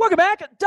Welcome back,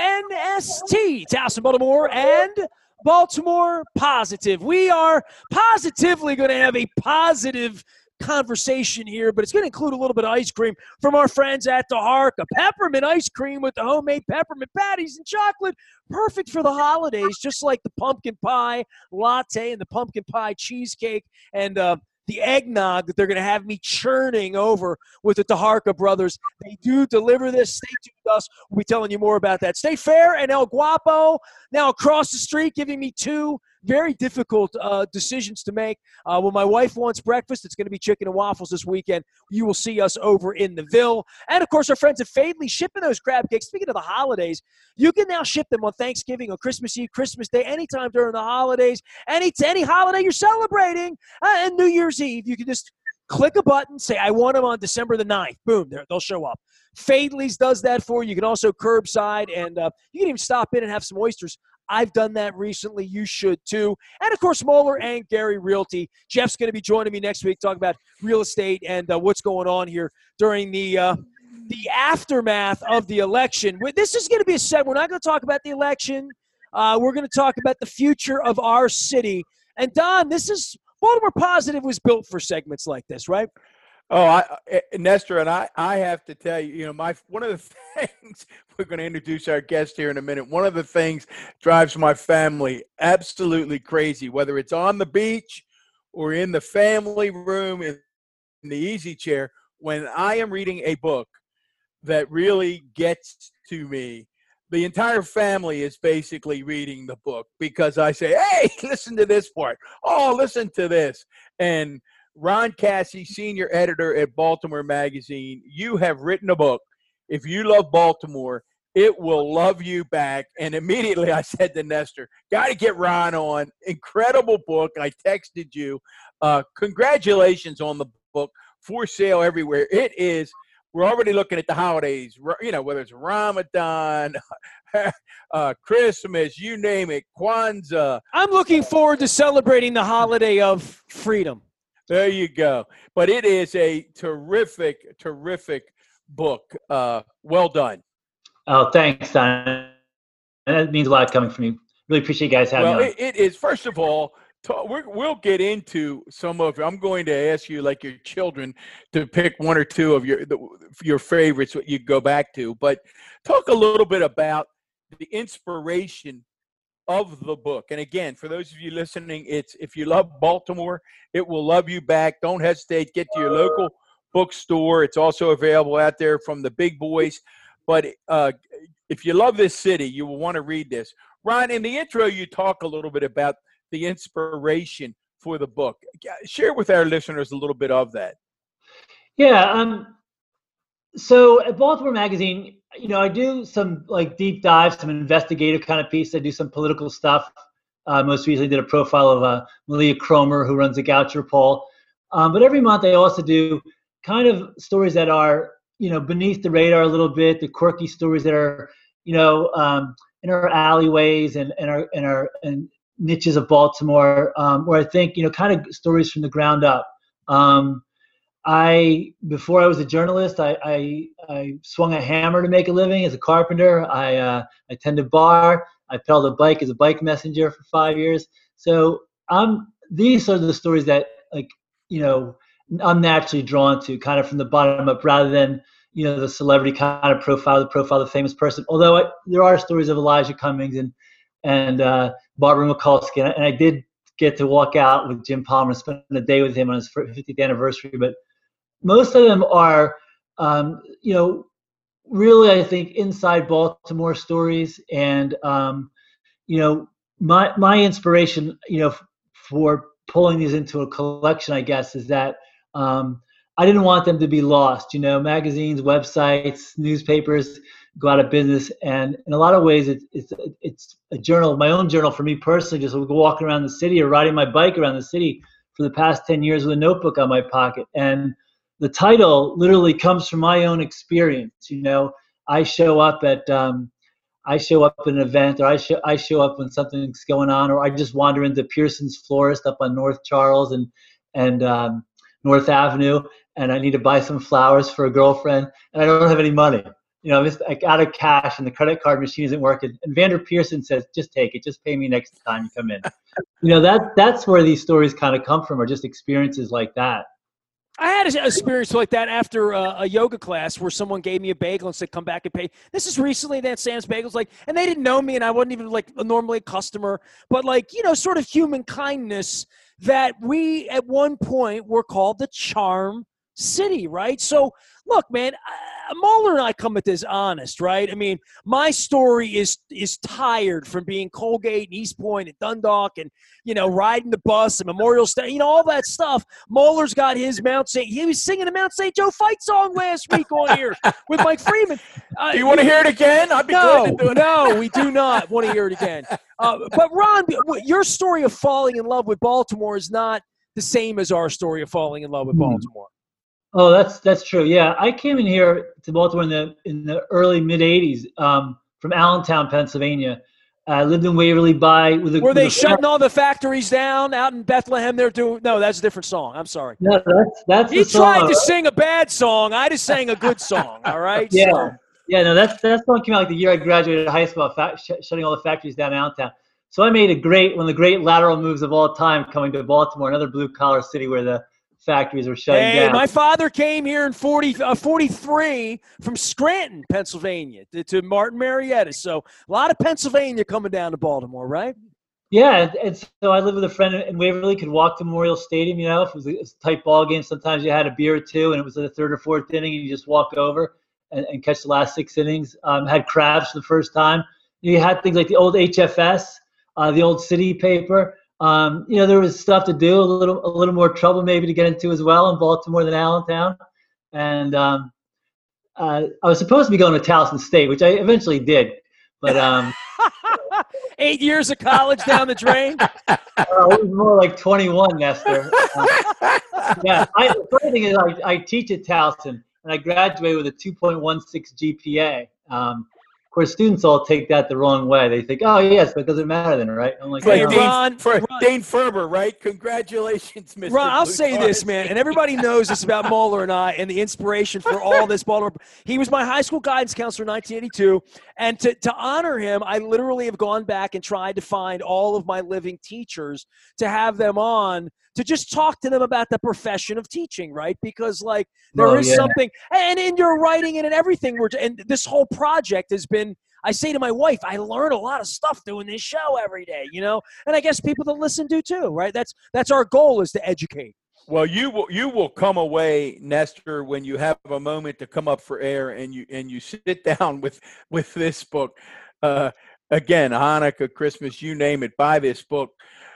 WNST, Towson, Baltimore, and Baltimore Positive. We are positively going to have a positive conversation here, but it's going to include a little bit of ice cream from our friends at the Hark, a peppermint ice cream with the homemade peppermint patties and chocolate, perfect for the holidays, just like the pumpkin pie latte and the pumpkin pie cheesecake and the eggnog that they're going to have me churning over with the Taharka brothers. They do deliver this. Stay tuned with us. We'll be telling you more about that. State Fair and El Guapo now across the street, giving me two very difficult decisions to make. When my wife wants breakfast, it's going to be chicken and waffles this weekend. You will see us over in the Ville. And, of course, our friends at Fadley shipping those crab cakes. Speaking of the holidays, you can now ship them on Thanksgiving, on Christmas Eve, Christmas Day, anytime during the holidays, any holiday you're celebrating, and New Year's Eve. You can just click a button, say, I want them on December the 9th. Boom, they'll show up. Fadley's does that for you. You can also curbside, and you can even stop in and have some oysters. I've done that recently. You should too. And, of course, Moeller and Gary Realty. Jeff's going to be joining me next week talking about real estate and what's going on here during the aftermath of the election. This is going to be a segment. We're not going to talk about the election. We're going to talk about the future of our city. And, Don, Baltimore Positive was built for segments like this, right? Oh, Nestor, and I have to tell you, one of the things, we're going to introduce our guest here in a minute. One of the things drives my family absolutely crazy, whether it's on the beach or in the family room in the easy chair, when I am reading a book that really gets to me. The entire family is basically reading the book because I say, hey, listen to this part. Oh, listen to this. And Ron Cassie, senior editor at Baltimore Magazine, you have written a book. If you love Baltimore, it will love you back. And immediately I said to Nestor, got to get Ron on. Incredible book. I texted you. Congratulations on the book. For sale everywhere. It is. We're already looking at the holidays, whether it's Ramadan, Christmas, you name it, Kwanzaa. I'm looking forward to celebrating the holiday of freedom. There you go. But it is a terrific, terrific book. Well done. Oh, thanks, Don. That means a lot coming from you. Really appreciate you guys having me on. It is, first of all, we'll get into some of it. I'm going to ask you, like your children, to pick one or two of your favorites that you go back to. But talk a little bit about the inspiration of the book. And again, for those of you listening, it's if you love Baltimore, it will love you back. Don't hesitate. Get to your local bookstore. It's also available out there from the big boys. But if you love this city, you will want to read this. Ron, in the intro, you talk a little bit about the inspiration for the book. Share with our listeners a little bit of that. Yeah. So at Baltimore Magazine, I do some deep dives, some investigative kind of piece. I do some political stuff. Most recently did a profile of Malia Cromer, who runs the Goucher poll. But every month I also do kind of stories that are, beneath the radar a little bit, the quirky stories that are, in our alleyways and niches of Baltimore, where I think, kind of stories from the ground up. Before I was a journalist, I swung a hammer to make a living as a carpenter. I attended bar. I pedaled a bike as a bike messenger for 5 years. So these are the stories that I'm naturally drawn to, kind of from the bottom up, rather than the celebrity kind of profile, the famous person. Although there are stories of Elijah Cummings and Barbara Mikulski, and I did get to walk out with Jim Palmer and spend a day with him on his 50th anniversary. But most of them are, really, I think, inside Baltimore stories. And, my inspiration, for pulling these into a collection, I guess, is that I didn't want them to be lost. Magazines, websites, newspapers go out of business. And in a lot of ways, it's a journal, my own journal for me personally, just walking around the city or riding my bike around the city for the past 10 years with a notebook on my pocket. And the title literally comes from my own experience. I show up at an event, or I show up when something's going on, or I just wander into Pearson's Florist up on North Charles and North Avenue, and I need to buy some flowers for a girlfriend, and I don't have any money. I'm just like out of cash and the credit card machine isn't working. And Vander Pearson says, just take it. Just pay me next time you come in. That's where these stories kind of come from, or just experiences like that. I had an experience like that after a yoga class where someone gave me a bagel and said, come back and pay. This is recently that Sam's Bagels, and they didn't know me and I wasn't even normally a customer, but sort of human kindness that we at one point were called the Charm City, right? So look, man, Mahler and I come at this honest, right? I mean, my story is tired from being Colgate and East Point and Dundalk and, riding the bus and Memorial Station, all that stuff. Mahler's got his Mount St. He was singing a Mount St. Joe fight song last week on here with Mike Freeman. Do you want to hear it again? I'd be glad to do it. No, we do not want to hear it again. But Ron, your story of falling in love with Baltimore is not the same as our story of falling in love with Baltimore. Oh, that's true. Yeah, I came in here to Baltimore in the early mid '80s from Allentown, Pennsylvania. I lived in Waverly Were they shutting all the factories down out in Bethlehem? No, that's a different song. I'm sorry. No, that's he tried to sing a bad song. I just sang a good song. All right. Yeah. So. Yeah. No, that song came out the year I graduated high school. Shutting all the factories down in Allentown. So I made one of the great lateral moves of all time, coming to Baltimore, another blue collar city where the factories were shutting down. My father came here in 43 from Scranton, Pennsylvania, to Martin Marietta. So a lot of Pennsylvania coming down to Baltimore, right? Yeah, and so I lived with a friend in Waverly, could walk to Memorial Stadium, if it was a tight ball game. Sometimes you had a beer or two, and it was the third or fourth inning, and you just walk over and catch the last 6 innings. Had crabs for the first time. You had things like the old HFS, the old city paper. There was stuff to do, a little more trouble maybe to get into as well in Baltimore than Allentown. And I was supposed to be going to Towson State, which I eventually did. But 8 years of college down the drain? It was more like 21, Nestor. The funny thing is I teach at Towson, and I graduated with a 2.16 GPA. Of course, students all take that the wrong way. They think, "Oh, yes, but it doesn't matter then, right?" I'm like, Dane Ferber, right? Congratulations, Mr. Ron, I'll say this, man, and everybody knows this about Mahler and I and the inspiration for all this Baltimore. He was my high school guidance counselor in 1982, and to honor him, I literally have gone back and tried to find all of my living teachers to have them on to just talk to them about the profession of teaching, right? Because there is something, and in your writing and in everything, and this whole project has been, I say to my wife, I learn a lot of stuff doing this show every day, and I guess people that listen do too, right? That's our goal, is to educate. Well, you will come away, Nestor, when you have a moment to come up for air and you sit down with this book. Again, Hanukkah, Christmas, you name it, buy this book.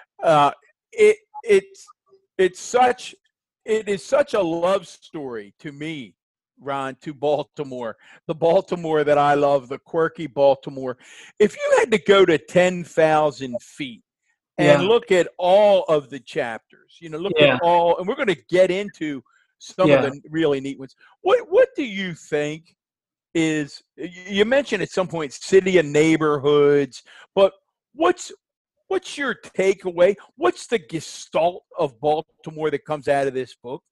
It is such a love story to me, Ron, to Baltimore, the Baltimore that I love, the quirky Baltimore. If you had to go to 10,000 feet and look at all of the chapters, at all, and we're going to get into some of the really neat ones. What do you think is, you mentioned at some point city and neighborhoods, but what's your takeaway? What's the gestalt of Baltimore that comes out of this book?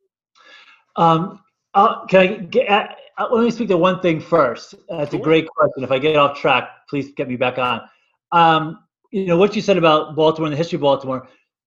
Let me speak to one thing first. It's a great question. If I get off track, please get me back on. What you said about Baltimore and the history of Baltimore.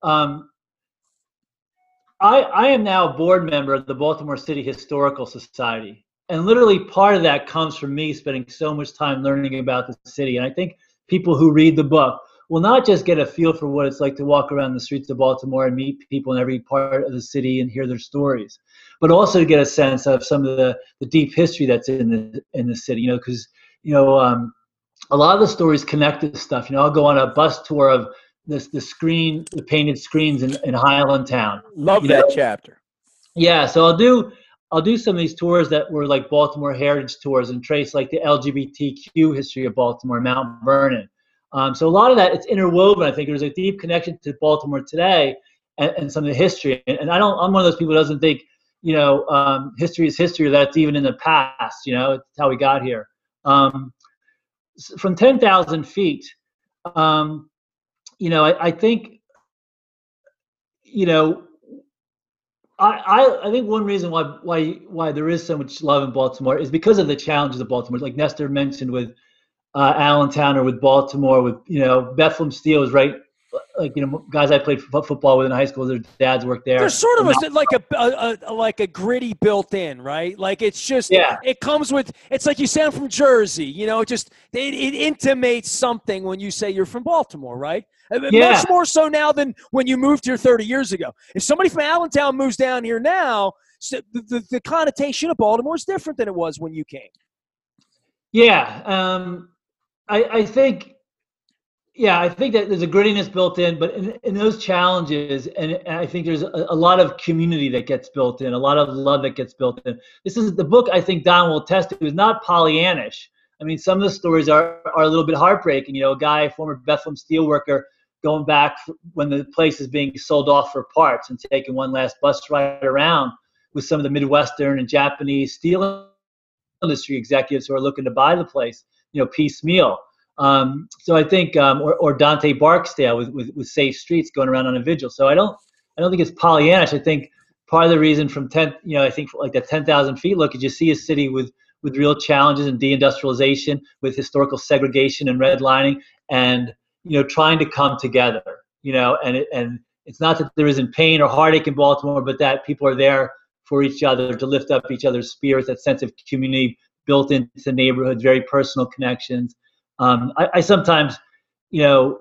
I am now a board member of the Baltimore City Historical Society. And literally part of that comes from me spending so much time learning about the city. And I think people who read the book will not just get a feel for what it's like to walk around the streets of Baltimore and meet people in every part of the city and hear their stories, but also to get a sense of some of the deep history that's in the city, because a lot of the stories connect to stuff. I'll go on a bus tour of the painted screens in Highland Town. Love that chapter. Yeah, so I'll do some of these tours that were like Baltimore heritage tours and trace the LGBTQ history of Baltimore, Mount Vernon. So a lot of that, it's interwoven. I think there's a deep connection to Baltimore today and some of the history. And I'm one of those people who doesn't think, history is history, or that's even in the past. It's how we got here. From 10,000 feet, I think, I think one reason why there is so much love in Baltimore is because of the challenges of Baltimore. Like Nestor mentioned with Allentown or with Baltimore, with Bethlehem Steel is right. Like guys I played football with in high school, their dads worked there. There's sort of like a gritty built in, right? Like it's just It comes with. It's like you sound from Jersey, it intimates something when you say you're from Baltimore, right? Much more so now than when you moved here 30 years ago. If somebody from Allentown moves down here now, the connotation of Baltimore is different than it was when you came. Yeah, I think. Yeah, I think that there's a grittiness built in, but in those challenges, and I think there's a lot of community that gets built in, a lot of love that gets built in. This is the book I think Don will attest to is not Pollyannish. I mean, some of the stories are a little bit heartbreaking. A guy, a former Bethlehem steel worker, going back when the place is being sold off for parts and taking one last bus ride around with some of the Midwestern and Japanese steel industry executives who are looking to buy the place, piecemeal. So I think, or Dante Barksdale with Safe Streets going around on a vigil. So I don't think it's Pollyannish. I think part of the reason from I think like that 10,000 feet look is you see a city with real challenges and deindustrialization, with historical segregation and redlining, and trying to come together. And it's not that there isn't pain or heartache in Baltimore, but that people are there for each other to lift up each other's spirits. That sense of community built into the neighborhood, very personal connections. I sometimes, joke.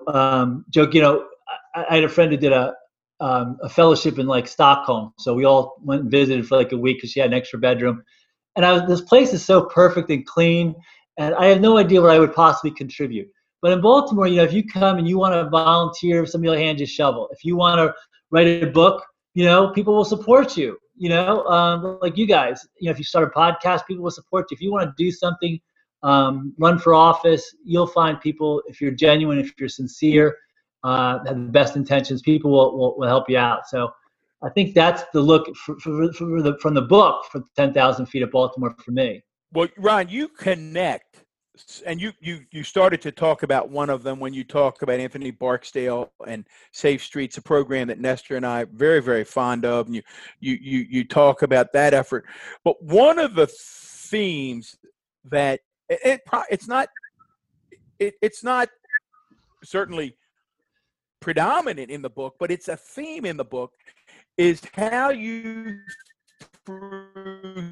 I had a friend who did a fellowship in like Stockholm, so we all went and visited for like a week because she had an extra bedroom. And this place is so perfect and clean, and I have no idea what I would possibly contribute. But in Baltimore, if you come and you want to volunteer, somebody will hand you a shovel. If you want to write a book, people will support you. Like you guys, if you start a podcast, people will support you. If you want to do something. Run for office, you'll find people, if you're genuine, if you're sincere, have the best intentions, people will help you out. So I think that's the look from the book for 10,000 feet of Baltimore for me. Well, Ron, you connect, and you started to talk about one of them when you talk about Anthony Barksdale and Safe Streets, a program that Nestor and I are very, very fond of, and you talk about that effort. But one of the themes that it's not certainly predominant in the book, but it's a theme in the book, is how you through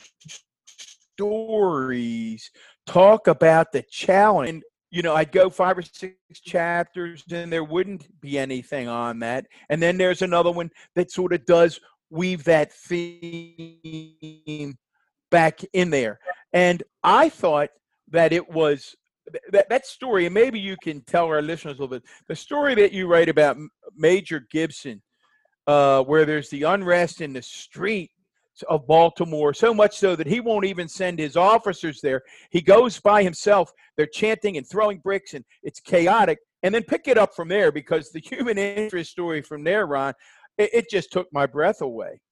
stories talk about the challenge. And, I'd go 5 or 6 chapters and there wouldn't be anything on that. And then there's another one that sort of does weave that theme back in there. And I thought that it was that story, and maybe you can tell our listeners a little bit, the story that you write about Major Gibson, where there's the unrest in the street of Baltimore, so much so that he won't even send his officers there. He goes by himself. They're chanting and throwing bricks, and it's chaotic. And then pick it up from there, because the human interest story from there, Ron, it just took my breath away.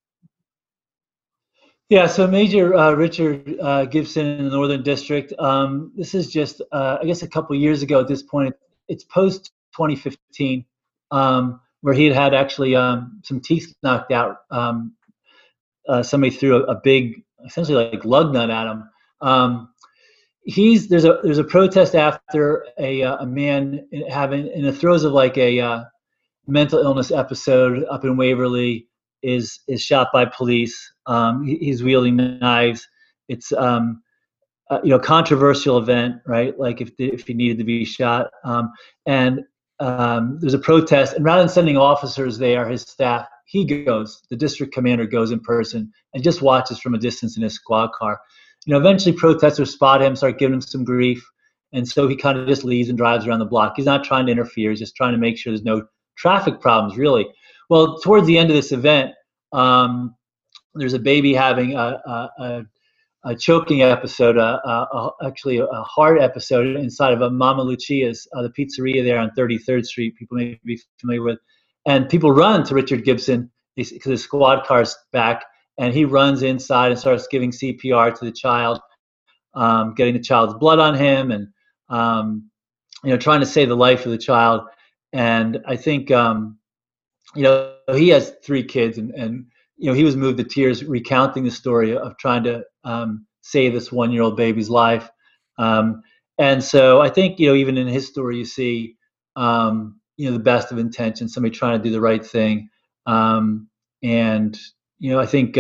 Yeah, so Major Richard Gibson in the Northern District. This is just, I guess, a couple years ago at this point. It's post 2015, where he had actually some teeth knocked out. Somebody threw a big, essentially like lug nut at him. There's a protest after a man in the throes of like a mental illness episode up in Waverly is shot by police. He's wielding knives. It's controversial event, right? Like if he needed to be shot. And there's a protest, and rather than sending officers there, his staff, the district commander goes in person and just watches from a distance in his squad car. Eventually protesters spot him, start giving him some grief. And so he kind of just leaves and drives around the block. He's not trying to interfere. He's just trying to make sure there's no traffic problems, really. Well, towards the end of this event, there's a baby having a choking episode, actually a heart episode inside of a Mama Lucia's, the pizzeria there on 33rd Street. People may be familiar with. And people run to Richard Gibson because his squad car's back, and he runs inside and starts giving CPR to the child, getting the child's blood on him, and trying to save the life of the child. And I think he has 3 kids, and he was moved to tears recounting the story of trying to save this 1-year-old baby's life. And so I think, even in his story, you see, the best of intentions, somebody trying to do the right thing. And, I think,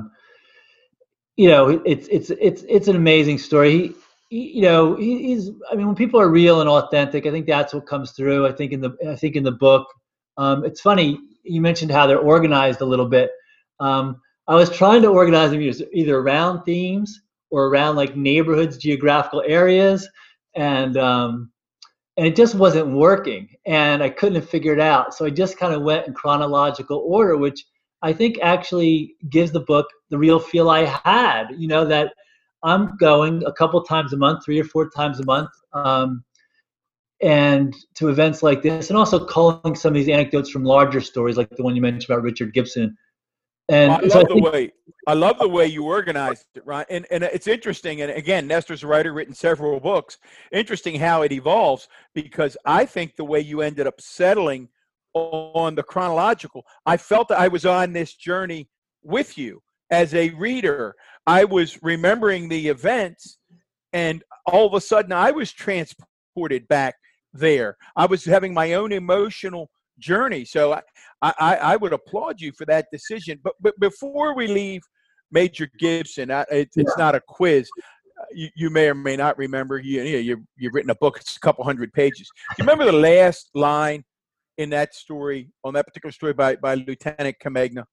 it's an amazing story. He's, when people are real and authentic, I think that's what comes through. I think in the book, it's funny, you mentioned how they're organized a little bit. I was trying to organize them either around themes or around like neighborhoods, geographical areas, and it just wasn't working, and I couldn't figure it out. So I just kind of went in chronological order, which I think actually gives the book the real feel I had. That I'm going a couple times a month, 3 or 4 times a month, and to events like this, and also calling some of these anecdotes from larger stories, like the one you mentioned about Richard Gibson. And I love the way you organized it, Ron. And it's interesting. And again, Nestor's a writer, written several books. Interesting how it evolves, because I think the way you ended up settling on the chronological, I felt that I was on this journey with you as a reader. I was remembering the events, and all of a sudden I was transported back there. I was having my own emotional journey. So I would applaud you for that decision. But before we leave Major Gibson, it's not a quiz. You may or may not remember. You've written a book. It's a couple hundred pages. Do you remember the last line in that story, on that particular story by Lieutenant Comegna?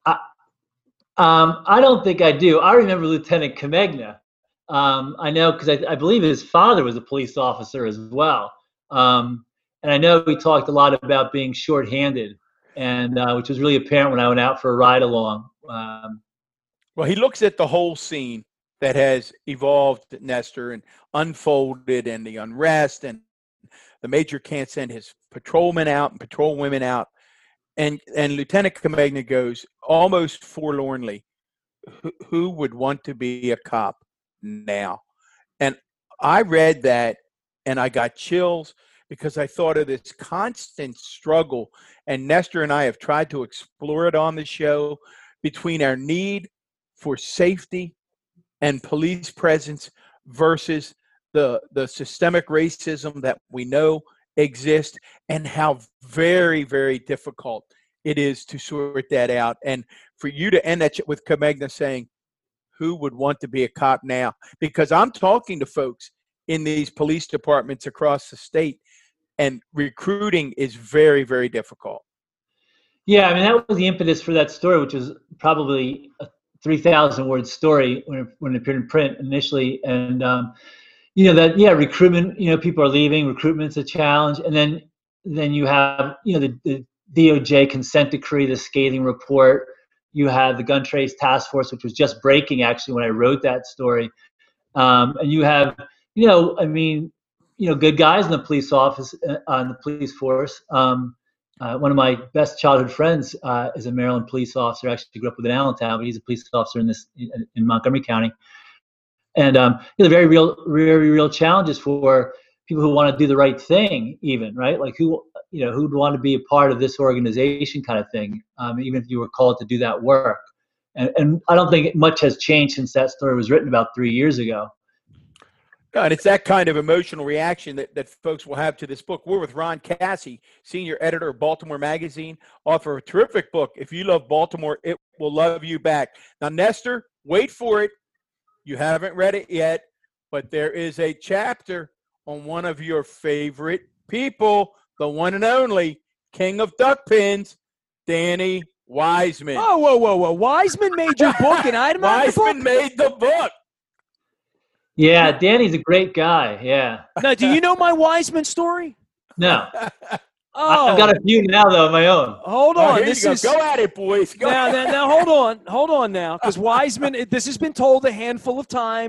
I don't think I do. I remember Lieutenant Comegna. I know because I believe his father was a police officer as well. And I know we talked a lot about being shorthanded, and which was really apparent when I went out for a ride along. Well, he looks at the whole scene that has evolved, Nestor, and unfolded, and the unrest, and the major can't send his patrolmen out and patrol women out. And Lieutenant Comegna goes almost forlornly, who would want to be a cop now? And I read that and I got chills, because I thought of this constant struggle, and Nestor and I have tried to explore it on the show, between our need for safety and police presence versus the systemic racism that we know exists, and how very, very difficult it is to sort that out. And for you to end that with Comegna saying, who would want to be a cop now? Because I'm talking to folks in these police departments across the state, and recruiting is very, very difficult. Yeah, that was the impetus for that story, which was probably a 3,000-word story when it appeared in print initially. And recruitment. People are leaving. Recruitment's a challenge, and then you have the DOJ consent decree, the scathing report. You had the gun trace task force, which was just breaking actually when I wrote that story, and you have good guys in the police office, on the police force. One of my best childhood friends is a Maryland police officer. Actually grew up with in Allentown, but he's a police officer in Montgomery County. And very real challenges for people who want to do the right thing, even, right? Like who'd want to be a part of this organization kind of thing, even if you were called to do that work. And I don't think much has changed since that story was written about 3 years ago. And it's that kind of emotional reaction that folks will have to this book. We're with Ron Cassie, senior editor of Baltimore Magazine, author of a terrific book, If You Love Baltimore, It Will Love You Back. Now, Nestor, wait for it. You haven't read it yet, but there is a chapter on one of your favorite people, the one and only King of Duck Pins, Danny Wiseman. Oh, whoa. Wiseman made your book, and I'm not the book? Wiseman made the book. Yeah, Danny's a great guy. Yeah. Now, do you know my Wiseman story? No. Oh, I've got a few now, though, of my own. Hold on. Go at it, boys. Now, hold on now, because Wiseman. This has been told a handful of times.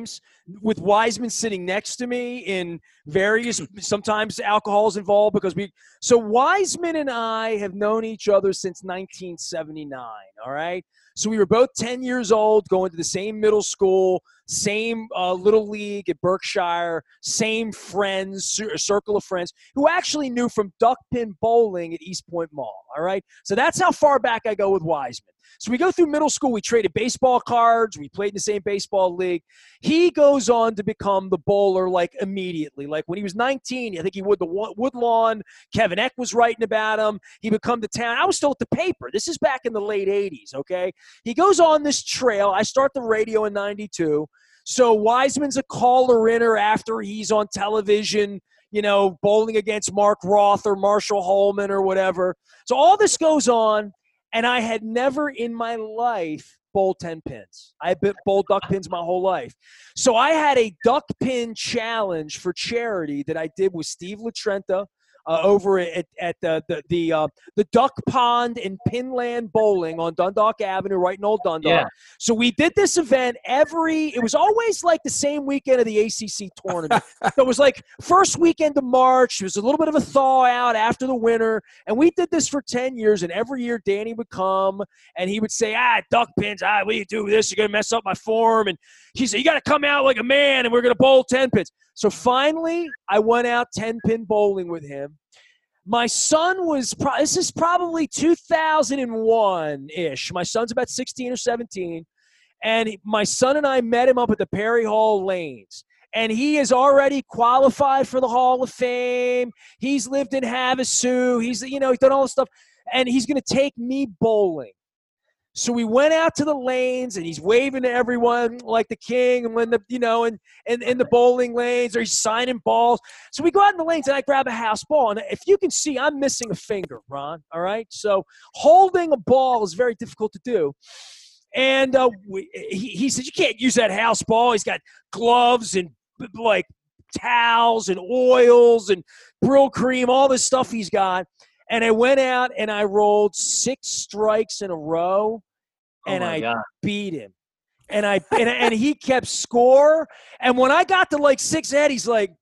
with Wiseman sitting next to me in various, sometimes alcohol's involved because so Wiseman and I have known each other since 1979, all right? So we were both 10 years old, going to the same middle school, same little league at Berkshire, same friends, circle of friends, who actually knew from duck pin bowling at East Point Mall, all right? So that's how far back I go with Wiseman. So we go through middle school. We traded baseball cards. We played in the same baseball league. He goes on to become the bowler, like, immediately. Like, when he was 19, I think he would the Woodlawn. Kevin Eck was writing about him. He become the town. I was still at the paper. This is back in the late 80s, okay? He goes on this trail. I start the radio in 92. So Wiseman's a caller-inner after he's on television, you know, bowling against Mark Roth or Marshall Holman or whatever. So all this goes on. And I had never in my life bowled 10 pins. I had bowled duck pins my whole life. So I had a duck pin challenge for charity that I did with Steve Latrenta over at the Duck Pond in Pinland Bowling on Dundalk Avenue, right in Old Dundalk. Yeah. So we did this event it was always like the same weekend of the ACC tournament. So it was like first weekend of March. It was a little bit of a thaw out after the winter. And we did this for 10 years. And every year Danny would come and he would say, duck pins, what do you do with this? You're going to mess up my form. And he said, you got to come out like a man and we're going to bowl 10 pins. So finally, I went out 10-pin bowling with him. My son was this is probably 2001-ish. My son's about 16 or 17. And my son and I met him up at the Perry Hall Lanes. And he is already qualified for the Hall of Fame. He's lived in Havasu. He's done all this stuff. And he's going to take me bowling. So we went out to the lanes, and he's waving to everyone like the king, and when in the bowling lanes, or he's signing balls. So we go out in the lanes, and I grab a house ball. And if you can see, I'm missing a finger, Ron. All right. So holding a ball is very difficult to do. And he said, you can't use that house ball. He's got gloves and like towels and oils and Brill cream, all this stuff he's got. And I went out and I rolled 6 strikes in a row, and I beat him. And and he kept score. And when I got to like 6 ahead, he's like,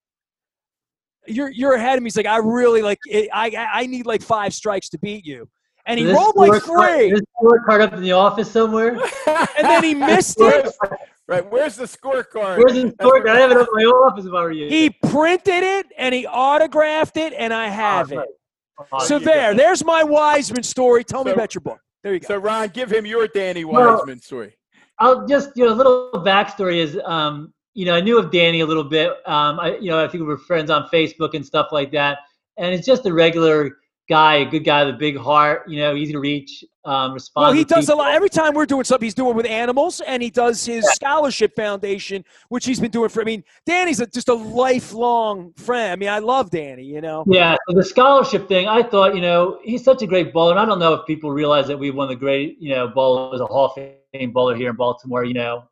"You're ahead of me." He's like, "I really like it. I need like 5 strikes to beat you." And he rolled like 3. This scorecard up in the office somewhere. And then he missed it. Right, where's the scorecard? Where's the scorecard? I have it up in my office if I were you. He printed it and he autographed it, and I have it. So there's my Wiseman story. Tell me about your book. There you go. So Ron, give him your Danny Wiseman story. I'll just, a little backstory is, I knew of Danny a little bit. I think we were friends on Facebook and stuff like that. And it's just a regular guy, a good guy with a big heart, easy to reach, respond. Well, he does a lot. Every time we're doing something, he's doing with animals, and he does his scholarship foundation, which he's been doing Danny's just a lifelong friend. I love Danny, Yeah, so the scholarship thing, I thought, he's such a great bowler. And I don't know if people realize that we have one of the great, bowlers, a Hall of Fame bowler here in Baltimore,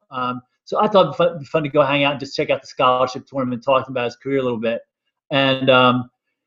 So I thought it'd be fun to go hang out and just check out the scholarship tournament, talking about his career a little bit. And,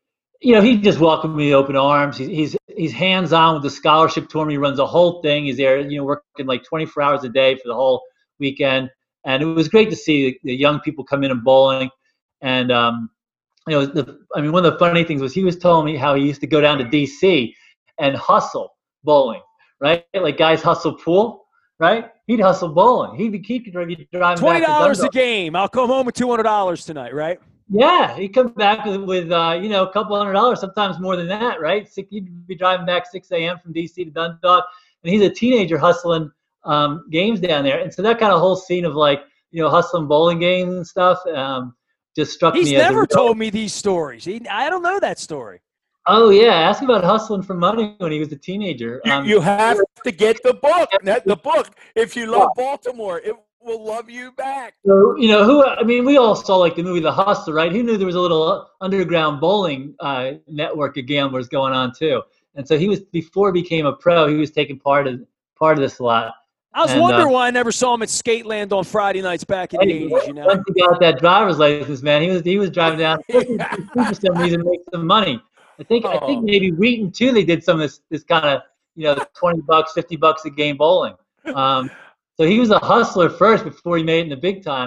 he just welcomed me with open arms. He's hands-on with the scholarship tournament. He runs the whole thing. He's there, working like 24 hours a day for the whole weekend. And it was great to see the young people come in and bowling. And, one of the funny things was he was telling me how he used to go down to D.C. and hustle bowling, right? Like guys hustle pool, right? He'd hustle bowling. He'd be driving $20 a game. I'll come home with $200 tonight, right? Yeah, he'd come back with a couple $100, sometimes more than that, right? He'd be driving back 6 a.m. from D.C. to Dundalk, and he's a teenager hustling games down there. And so that kind of whole scene of hustling bowling games and stuff just struck me. He's never told me these stories. I don't know that story. Oh, yeah. Ask him about hustling for money when he was a teenager. You have to get the book. The book. If you love Baltimore, it will love you back. So, we all saw like the movie The Hustler, right? Who knew there was a little underground bowling network of gamblers going on too? And so before he became a pro, he was taking part of this a lot. I was wondering why I never saw him at Skateland on Friday nights back in the 80s, Once he got that driver's license, man, he was driving down for some reason to make some money. I think maybe Wheaton too, they did some of this kind of, $20, $50 a game bowling. So he was a hustler first before he made it in the big time.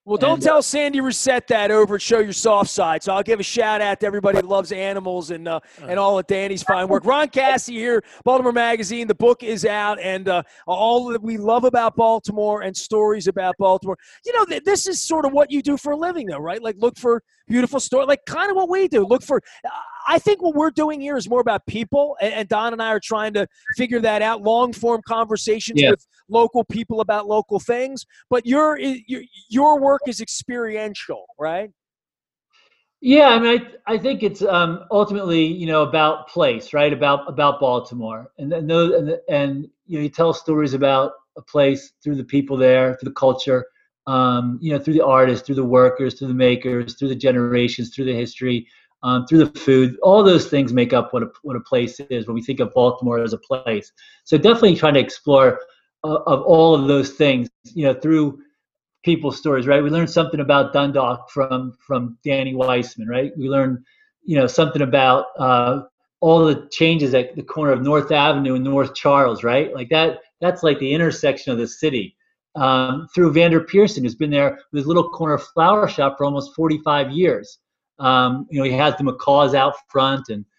Well, don't And, tell Sandy Reset that over at Show Your Soft Side. So I'll give a shout out to everybody that loves animals and all of Danny's fine work. Ron Cassie here, Baltimore Magazine. The book is out, and all that we love about Baltimore and stories about Baltimore. You know, this is sort of what you do for a living, though, right? Like look for beautiful stories, like kind of what we do. Look for. I think what we're doing here is more about people, and Don and I are trying to figure that out. Long form conversations with local people about local things. But your work is experiential, right? Yeah, I mean, I think it's ultimately, you know, about place, right? About Baltimore, and you know, you tell stories about a place through the people there, through the culture, you know, through the artists, through the workers, through the makers, through the generations, through the history, through the food. All those things make up what a place is when we think of Baltimore as a place. So definitely trying to explore of all of those things, you know, through people's stories, right? We learned something about Dundalk from Danny Weissman, right? We learned, you know, something about all the changes at the corner of North Avenue and North Charles, right? Like that's like the intersection of the city. Through Vander Pearson, who's been there with his little corner flower shop for almost 45 years. You know, he has the macaws out front, and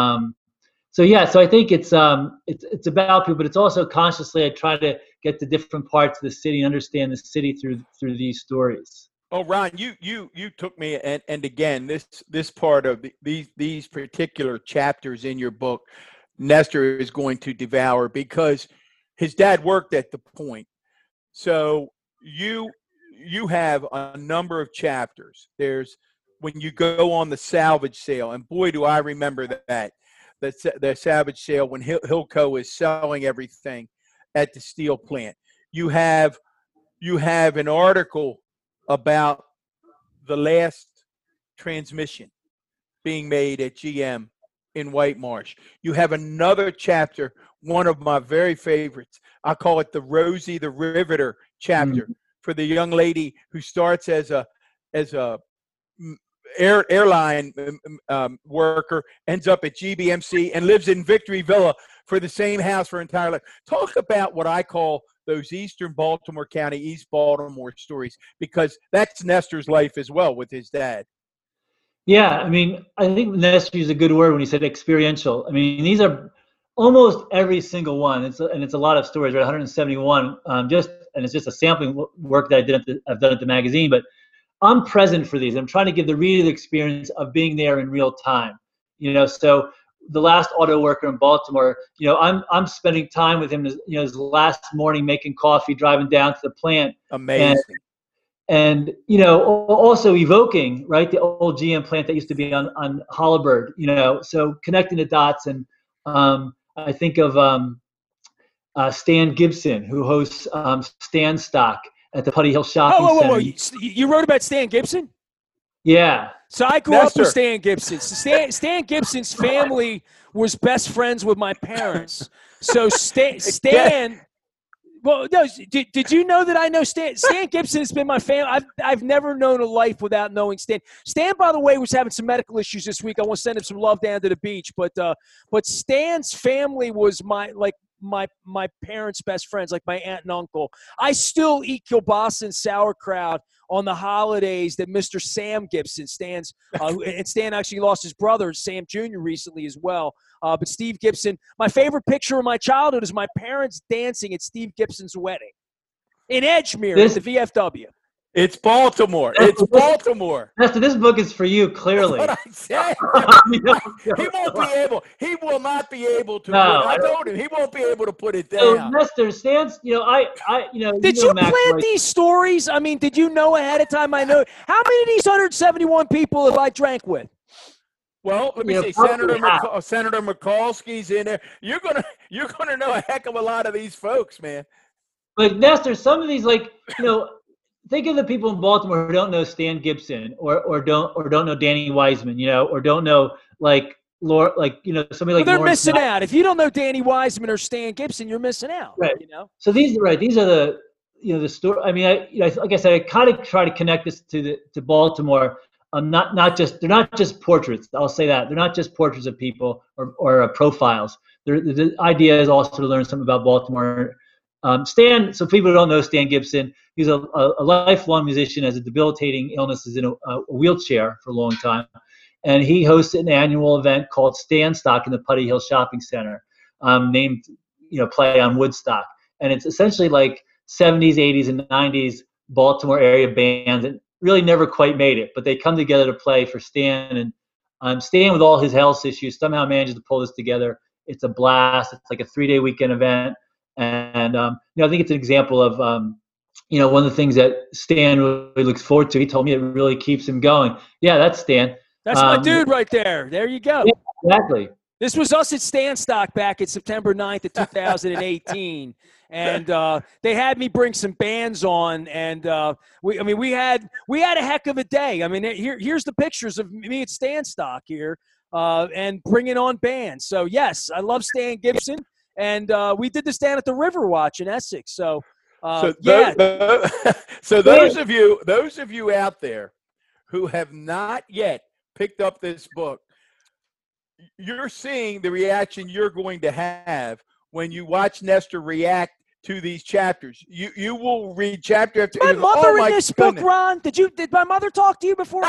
so yeah. So I think it's about people, but it's also consciously I try to get to different parts of the city and understand the city through these stories. Oh, Ron, you took me, and again, this part of these particular chapters in your book, Nestor is going to devour because his dad worked at the Point. So you have a number of chapters. There's when you go on the salvage sale, and boy, do I remember that the salvage sale when Hilco is selling everything at the steel plant. You have an article about the last transmission being made at GM in White Marsh. You have another chapter, one of my very favorites. I call it the Rosie the Riveter chapter for the young lady who starts as a airline worker, ends up at GBMC and lives in Victory Villa for the same house for her entire life. Talk about what I call those Eastern Baltimore County, East Baltimore stories, because that's Nestor's life as well with his dad. Yeah, I mean, I think Nestor used a good word when he said experiential. I mean, these are almost every single one. It's a lot of stories, right? 171. And it's just a sampling work that I've done at the magazine, but I'm present for these. I'm trying to give the reader the experience of being there in real time. You know, so the last auto worker in Baltimore, you know, I'm spending time with him, you know, his last morning making coffee, driving down to the plant. Amazing. And you know, also evoking, right, the old GM plant that used to be on Holabird, you know, so connecting the dots. And I think of Stan Gibson, who hosts Stan Stock at the Putty Hill Shopping Center. Whoa. You wrote about Stan Gibson? Yeah. So I grew up with Stan Gibson. Stan Gibson's family was best friends with my parents. So Stan well, no, did you know that I know Stan? Stan Gibson has been my family. I've never known a life without knowing Stan. Stan, by the way, was having some medical issues this week. I want to send him some love down to the beach. But Stan's family was my parents' best friends, like my aunt and uncle. I still eat kielbasa and sauerkraut on the holidays that Mr. Sam Gibson, and Stan actually lost his brother, Sam Jr., recently as well. But Steve Gibson, my favorite picture of my childhood is my parents dancing at Steve Gibson's wedding in Edgemere at the VFW. It's Baltimore. It's Baltimore. This book is for you, clearly. That's what I said. He will not be able to. No, I told him he won't be able to put it down. So, Nestor, Stan's, you know, Did you plant these stories? I mean, did you know ahead of time? I know. How many of these 171 people have I drank with? Well, let me see. Senator Mikulski's in there. You're gonna know a heck of a lot of these folks, man. Like Nestor, some of these, like, you know, think of the people in Baltimore who don't know Stan Gibson or don't know Danny Weissman, you know, or don't know like Laura, like, you know, somebody like. Well, they're Lawrence missing out. If you don't know Danny Weissman or Stan Gibson, you're missing out. Right. You know. So these are the, you know, the story. I mean, like I said, I kind of try to connect this to Baltimore. They're not just portraits. I'll say that they're not just portraits of people or profiles. The idea is also to learn something about Baltimore Stan, so people who don't know Stan Gibson, he's a lifelong musician, has a debilitating illness, is in a wheelchair for a long time. And he hosts an annual event called Stanstock in the Putty Hill Shopping Center, named, play on Woodstock. And it's essentially like 70s, 80s, and 90s Baltimore area bands that really never quite made it, but they come together to play for Stan. And Stan, with all his health issues, somehow manages to pull this together. It's a blast. It's like a 3-day weekend event. And, I think it's an example of, one of the things that Stan really looks forward to. He told me it really keeps him going. Yeah, that's Stan. That's my dude right there. There you go. Yeah, exactly. This was us at Stanstock back in September 9th of 2018. And they had me bring some bands on, and we had a heck of a day. I mean, here's the pictures of me at Stanstock here, and bringing on bands. So yes, I love Stan Gibson, and we did this down at the Riverwatch in Essex. So so those of you out there who have not yet picked up this book, you're seeing the reaction you're going to have when you watch Nestor react to these chapters. You will read chapter after. My mother in this book, Ron. Did my mother talk to you before?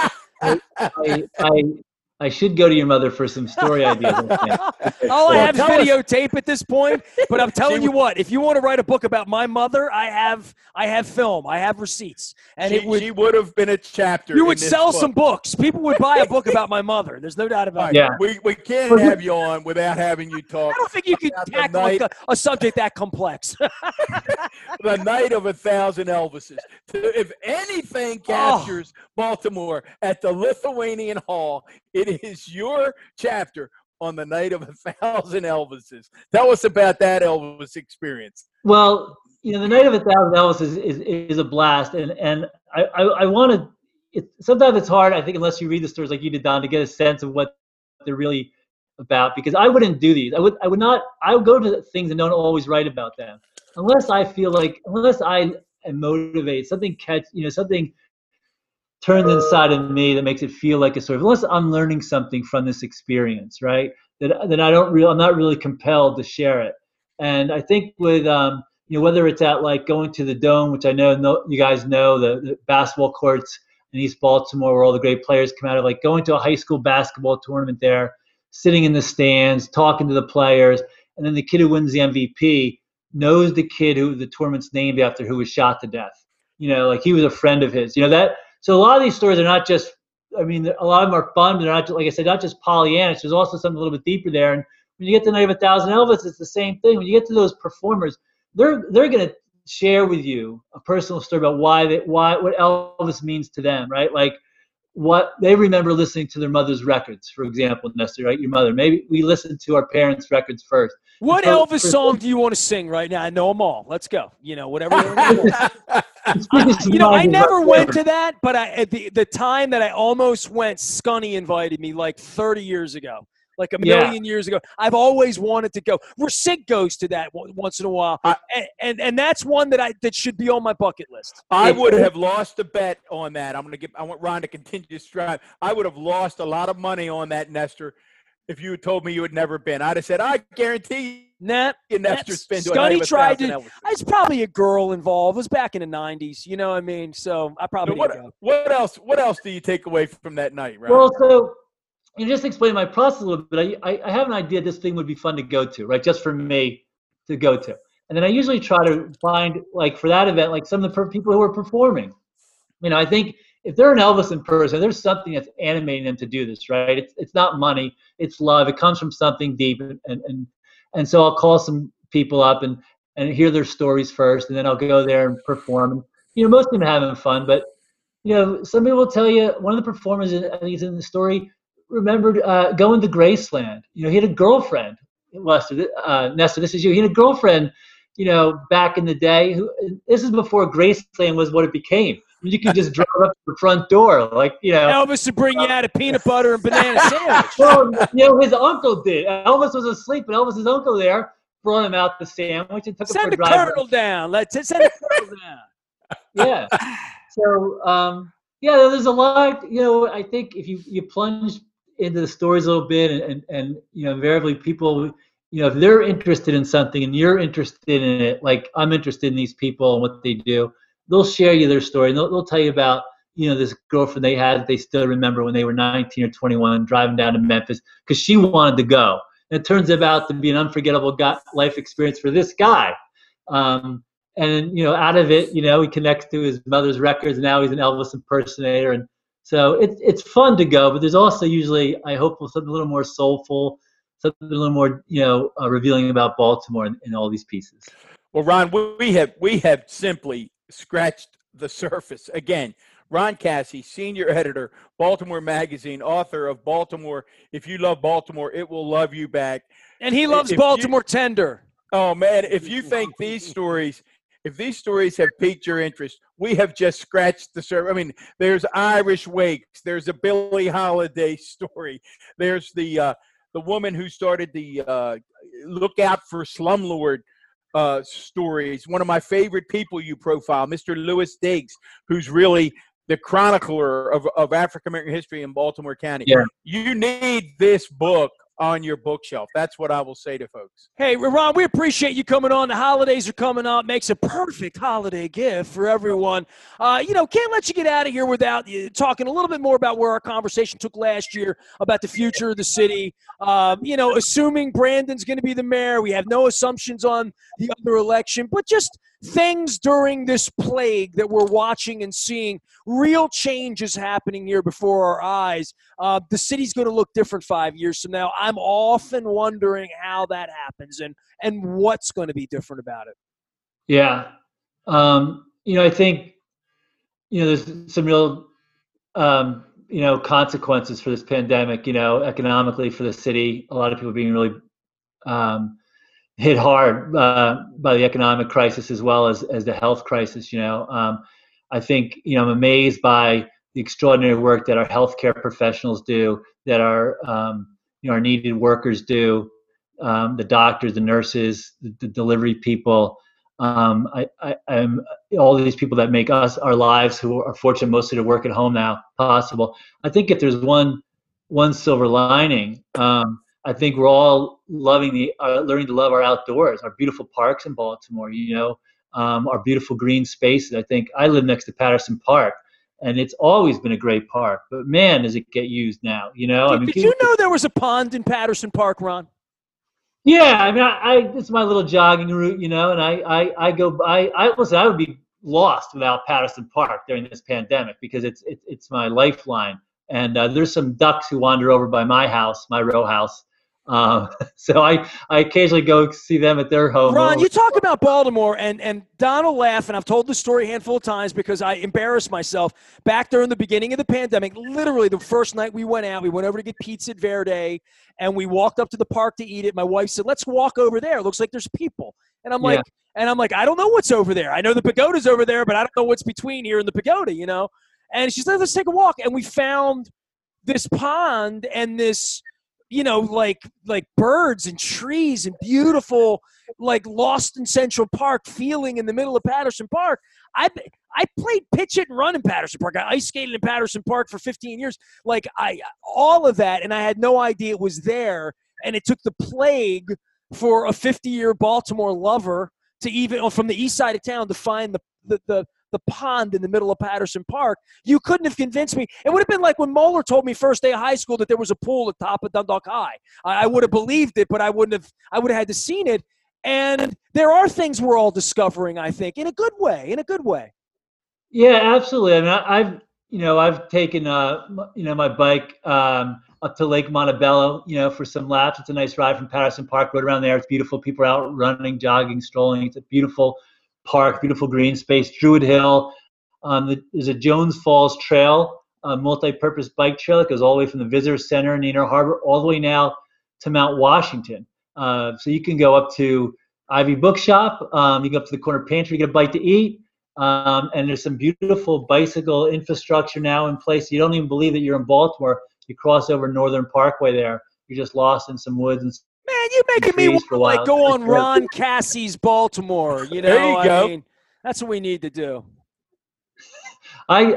I should go to your mother for some story ideas. All I have is videotape at this point, but I'm telling you what, if you want to write a book about my mother, I have film, I have receipts, and she would have been a chapter. You would sell some books. People would buy a book about my mother. There's no doubt about it. Yeah, we can't have you on without having you talk. I don't think you could tackle a subject that complex. The Night of 1,000 Elvises. If anything captures Baltimore at the Lithuanian Hall, it is your chapter on the Night of 1,000 Elvises. Tell us about that Elvis experience. Well, the Night of 1,000 Elvises is a blast, and I want to. Sometimes it's hard, I think, unless you read the stories like you did, Don, to get a sense of what they're really about. Because I wouldn't do these. I would not. I would go to things and don't always write about them unless I am motivated. Something something turns inside of me that makes it feel like a story. Unless I'm learning something from this experience, right? Then I'm not really compelled to share it. And I think with whether it's at like going to the Dome, which I know you guys know, the basketball courts in East Baltimore where all the great players come out of, like going to a high school basketball tournament there, sitting in the stands, talking to the players, and then the kid who wins the MVP knows the kid who the tournament's named after who was shot to death. Like he was a friend of his. So a lot of these stories are not just, a lot of them are fun, but they're not, like I said, not just Pollyannish. There's also something a little bit deeper there. And when you get to Night of 1,000 Elvis, it's the same thing. When you get to those performers, they're going to share with you a personal story about what Elvis means to them, right? Like what they remember listening to their mother's records, for example, Nestor, right? Your mother. Maybe we listened to our parents' records first. What Elvis song do you want to sing right now? I know them all. Let's go. Whatever. I never went to that, but at the time that I almost went, Scunny invited me like 30 years ago, like a million years ago. I've always wanted to go. Rasig goes to that once in a while, and that's one that should be on my bucket list. I would have lost a bet on that. I want Ron to continue to strive. I would have lost a lot of money on that, Nestor, if you had told me you had never been. I'd have said, I guarantee Nestor's been to a Night of 1,000 Elvises. It's probably a girl involved. It was back in the 90s. You know what I mean? So I probably didn't go. What else do you take away from that night, Ron? Well, so just explain my process a little bit. I have an idea this thing would be fun to go to, right? Just for me to go to. And then I usually try to find, like for that event, like some of the people who are performing. I think if they're an Elvis in person, there's something that's animating them to do this, right? It's not money, it's love. It comes from something deep, and so I'll call some people up and hear their stories first, and then I'll go there and perform. Most of them are having fun, but some people will tell you one of the performers, I think, in the story, remembered going to Graceland. He had a girlfriend. Nestor, this is you. He had a girlfriend, back in the day. This is before Graceland was what it became. You could just drive up to the front door, Elvis would bring you out a peanut butter and banana sandwich. Well, his uncle did. Elvis was asleep, but Elvis's uncle there brought him out the sandwich and took him for a drive. Send the colonel down. Send the colonel down. Yeah. So, there's a lot. I think if you plunge into the stories a little bit, and invariably people, if they're interested in something and you're interested in it, like I'm interested in these people and what they do, they'll share you their story. And they'll tell you about, this girlfriend they had that they still remember when they were 19 or 21 driving down to Memphis because she wanted to go. And it turns out to be an unforgettable life experience for this guy. And out of it, he connects to his mother's records. And now he's an Elvis impersonator. And so it's fun to go, but there's also usually, I hope, something a little more soulful, something a little more, revealing about Baltimore in all these pieces. Well, Ron, we have simply scratched the surface. Again, Ron Cassy, senior editor, Baltimore Magazine, author of Baltimore. If you love Baltimore, it will love you back. And he loves Baltimore tender. Oh man, if you think these stories have piqued your interest, we have just scratched the surface. I mean, there's Irish wakes, there's a Billie Holiday story, there's the woman who started the Look Out for Slumlord stories. One of my favorite people you profile, Mr. Lewis Diggs, who's really the chronicler of African American history in Baltimore County. Yeah. You need this book on your bookshelf. That's what I will say to folks. Hey, Ron, we appreciate you coming on. The holidays are coming up. Makes a perfect holiday gift for everyone. Can't let you get out of here without talking a little bit more about where our conversation took last year about the future of the city. Assuming Brandon's going to be the mayor, we have no assumptions on the other election, but just things during this plague that we're watching and seeing, real changes happening here before our eyes. The city's going to look different 5 years from now. I'm often wondering how that happens and what's going to be different about it. Yeah. I think, there's some real, consequences for this pandemic, economically for the city. A lot of people being really hit hard by the economic crisis as well as the health crisis. I think, I'm amazed by the extraordinary work that our healthcare professionals do, that our needed workers do, the doctors, the nurses, the delivery people. I'm all these people that make our lives, who are fortunate mostly to work at home now, possible. I think if there's one silver lining, I think we're all learning to love our outdoors, our beautiful parks in Baltimore, our beautiful green spaces. I think I live next to Patterson Park, and it's always been a great park, but man, does it get used now, Did you know there was a pond in Patterson Park, Ron? Yeah, I mean, it's my little jogging route, and I go by. Listen, I would be lost without Patterson Park during this pandemic because it's my lifeline. And there's some ducks who wander over by my house, my row house. So I occasionally go see them at their home. Ron, you talk about Baltimore, and Don will laugh, and I've told this story a handful of times because I embarrassed myself. Back during the beginning of the pandemic, literally the first night we went out, we went over to get pizza at Verde, and we walked up to the park to eat it. My wife said, "Let's walk over there. It looks like there's people." And I'm like, I don't know what's over there. I know the pagoda's over there, but I don't know what's between here and the pagoda, And she said, "Let's take a walk." And we found this pond and this, like birds and trees and beautiful, like lost in Central Park feeling in the middle of Patterson Park. I played pitch it and run in Patterson Park. I ice skated in Patterson Park for 15 years. All of that, and I had no idea it was there. And it took the plague for a 50-year Baltimore lover to even from the east side of town to find the pond in the middle of Patterson Park. You couldn't have convinced me. It would have been like when Moeller told me first day of high school that there was a pool at the top of Dundalk High. I would have believed it, but I would have had to seen it. And there are things we're all discovering, I think, in a good way. Yeah, absolutely. I mean, I've taken, my bike up to Lake Montebello, for some laps. It's a nice ride from Patterson Park Road around there. It's beautiful. People are out running, jogging, strolling. It's a beautiful park, beautiful green space. Druid Hill. There's a Jones Falls Trail, a multi-purpose bike trail that goes all the way from the Visitor Center in Inner Harbor all the way now to Mount Washington. So you can go up to Ivy Bookshop. You go up to the corner pantry, get a bite to eat. And there's some beautiful bicycle infrastructure now in place. You don't even believe that you're in Baltimore. You cross over Northern Parkway there. You're just lost in some woods and man, you're making me want to go on Ron Cassy's Baltimore. There you go. I mean, that's what we need to do. I'm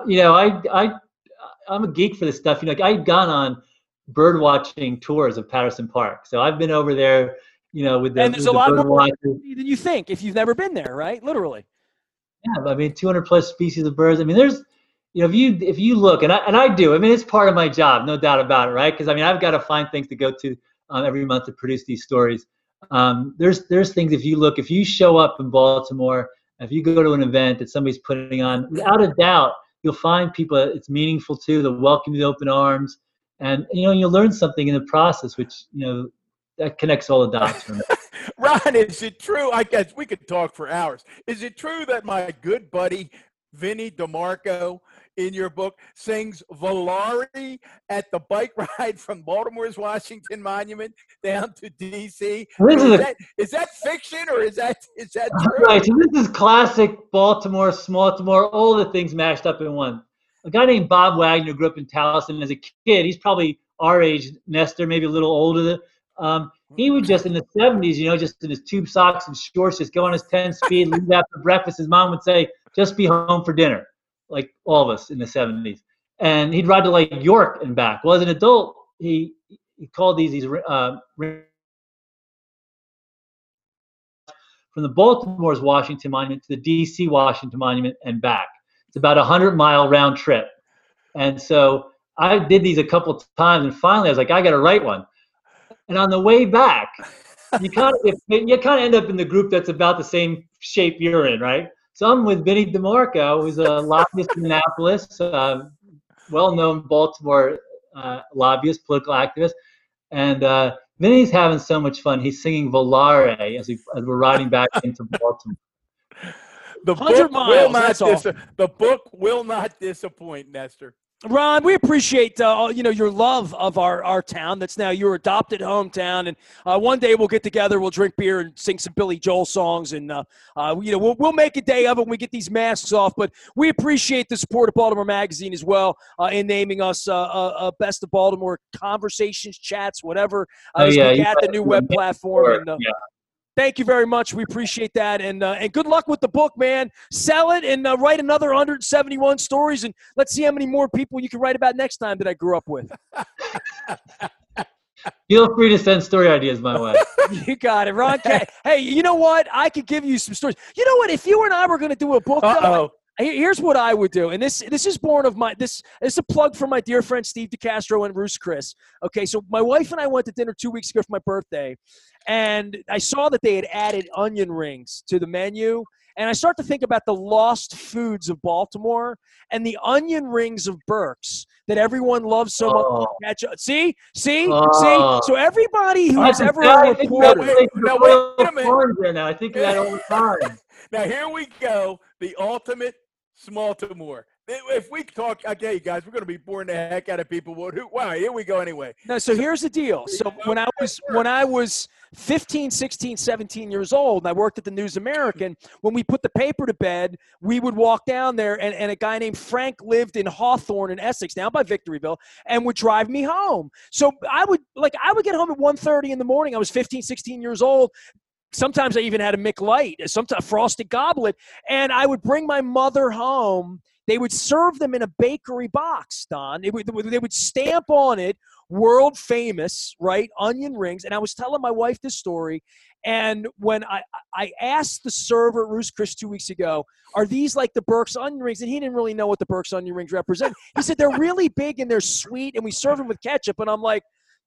a geek for this stuff. I've gone on bird watching tours of Patterson Park. So I've been over there, with the And there's with a the lot bird more watchers. than you think if you've never been there, right? Literally. Yeah, I mean, 200 plus species of birds. I mean, there's, if you look, and I do. I mean, it's part of my job, no doubt about it, right? Because I mean, I've got to find things to go to every month to produce these stories. There's things, if you show up in Baltimore, if you go to an event that somebody's putting on, without a doubt, you'll find people that it's meaningful to. They'll welcome you with open arms, and you'll learn something in the process, which that connects all the dots for me. Ron, is it true? I guess we could talk for hours. Is it true that my good buddy Vinny DeMarco in your book sings Volare at the bike ride from Baltimore's Washington Monument down to D.C.? Is that fiction or is that true? Right. So this is classic Baltimore, Smaltimore, all the things mashed up in one. A guy named Bob Wagner grew up in Towson as a kid. He's probably our age, Nestor, maybe a little older. He would just in the 70s, just in his tube socks and shorts, just go on his 10 speed, leave after breakfast. His mom would say, just be home for dinner, like all of us in the 70s. And he'd ride to like York and back. Well, as an adult, he called these from the Baltimore's Washington Monument to the DC Washington Monument and back. It's about a 100-mile round trip. And so I did these a couple times, and finally I was like, I got to write one. And on the way back, you kind of end up in the group that's about the same shape you're in, right? So I'm with Vinny DeMarco, who's a lobbyist in Annapolis, well-known Baltimore lobbyist, political activist. And Vinny's having so much fun. He's singing Volare as we're riding back into Baltimore. The book will not disappoint, Nestor. Ron, we appreciate your love of our town. That's now your adopted hometown, and one day we'll get together, we'll drink beer and sing some Billy Joel songs, and we'll make a day of it when we get these masks off. But we appreciate the support of Baltimore Magazine as well in naming us Best of Baltimore conversations, chats, whatever. We got the new web platform. And, thank you very much. We appreciate that. And good luck with the book, man. Sell it and write another 171 stories. And let's see how many more people you can write about next time that I grew up with. Feel free to send story ideas my way. You got it, Ron. Hey, you know what? I could give you some stories. You know what? If you and I were going to do a book, here's what I would do. And this is born of this is a plug for my dear friend Steve DeCastro and Bruce Chris. Okay, so my wife and I went to dinner 2 weeks ago for my birthday. And I saw that they had added onion rings to the menu. And I start to think about the lost foods of Baltimore and the onion rings of Burke's that everyone loves so much. See? So everybody who has ever reported. Now, wait a minute. I think of that all the time. Now, here we go. The ultimate Smaltimore. If we talk, okay, you guys, we're going to be boring the heck out of people. Wow, here we go anyway. No, so here's the deal. So when I was 15, 16, 17 years old, and I worked at the News American, when we put the paper to bed, we would walk down there, and a guy named Frank lived in Hawthorne in Essex, down by Victoryville, and would drive me home. So I would get home at 1:30 in the morning. I was 15, 16 years old. Sometimes I even had a Mick Light, sometimes a Frosted Goblet, and I would bring my mother home. They would serve them in a bakery box, Don. They would stamp on it, world famous, right, onion rings. And I was telling my wife this story, and when I asked the server at Ruth's Chris 2 weeks ago, are these like the Burke's onion rings? And he didn't really know what the Burke's onion rings represent. He said, they're really big and they're sweet, and we serve them with ketchup. And I'm like,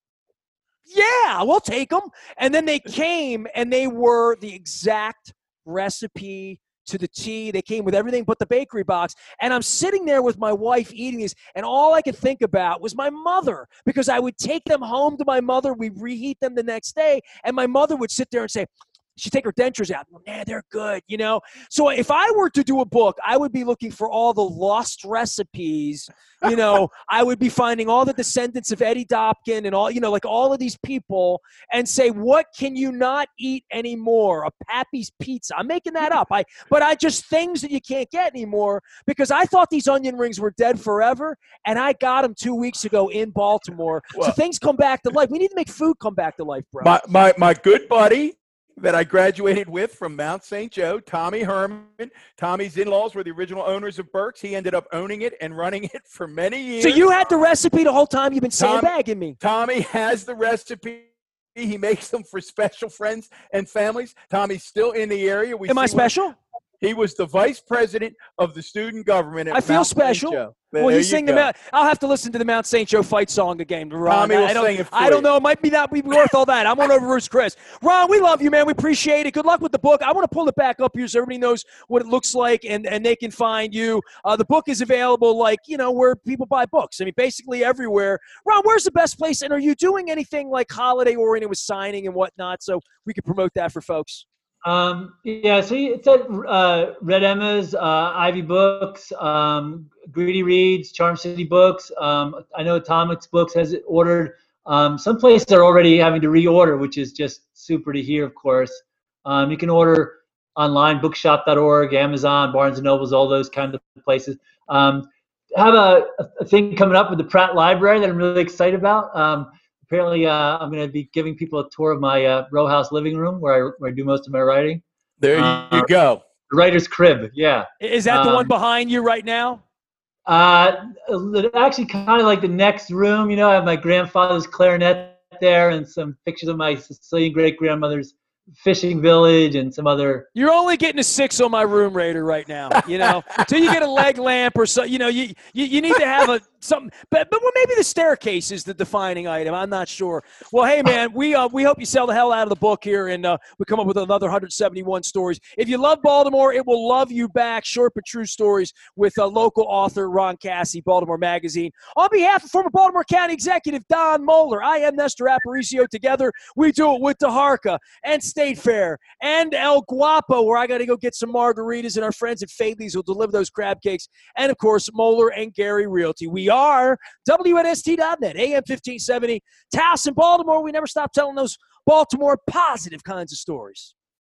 yeah, we'll take them. And then they came, and they were the exact recipe to the T. They came with everything but the bakery box. And I'm sitting there with my wife eating these, and all I could think about was my mother, because I would take them home to my mother. We'd reheat them the next day, and my mother would sit there and say, she'd take her dentures out. Man, they're good, So if I were to do a book, I would be looking for all the lost recipes. I would be finding all the descendants of Eddie Dobkin and all, like all of these people, and say, what can you not eat anymore? A Pappy's Pizza. I'm making that up. But I just things that you can't get anymore, because I thought these onion rings were dead forever, and I got them 2 weeks ago in Baltimore. Well, so things come back to life. We need to make food come back to life, bro. My good buddy that I graduated with from Mount St. Joe, Tommy Herman. Tommy's in-laws were the original owners of Burke's. He ended up owning it and running it for many years. So you had the recipe the whole time? You've been sandbagging me. Tommy has the recipe He makes them for special friends and families. Tommy's still in the area. Am I special? He was the vice president of the student government at I feel Mount special. St. Joe. Well, he's singing I'll have to listen to the Mount St. Joe fight song again. Ron. Tommy will sing it for I don't you. know. It might be not be worth all that. I'm on over Bruce Chris. Ron, we love you, man. We appreciate it. Good luck with the book. I want to pull it back up here so everybody knows what it looks like and they can find you. The book is available, where people buy books. I mean, basically everywhere. Ron, where's the best place? And are you doing anything like holiday-oriented with signing and whatnot so we can promote that for folks? So it's at Red Emma's, Ivy Books, Greedy Reads, Charm City Books. I know Atomics Books has it ordered. Some places are already having to reorder, which is just super to hear, of course. You can order online, bookshop.org, Amazon, Barnes & Nobles, all those kind of places. I have a thing coming up with the Pratt Library that I'm really excited about. Apparently, I'm going to be giving people a tour of my row house living room where I do most of my writing. There you go. The writer's crib, yeah. Is that the one behind you right now? Actually, kind of like the next room. I have my grandfather's clarinet there and some pictures of my Sicilian great-grandmother's fishing village and some other. You're only getting a 6 on my room rater right now, Till you get a leg lamp or so, you need to have something. But maybe the staircase is the defining item. I'm not sure. Well, hey man, we hope you sell the hell out of the book here, and we come up with another 171 stories. If you love Baltimore, it will love you back. Short but true stories with local author Ron Cassie, Baltimore Magazine. On behalf of former Baltimore County Executive Don Moeller, I am Nestor Aparicio. Together, we do it with DeHarca and State Fair and El Guapo, where I got to go get some margaritas, and our friends at Fadley's will deliver those crab cakes, and of course Moeller and Gary Realty. We are WNST.net, AM 1570, Towson, Baltimore. We never stop telling those Baltimore positive kinds of stories.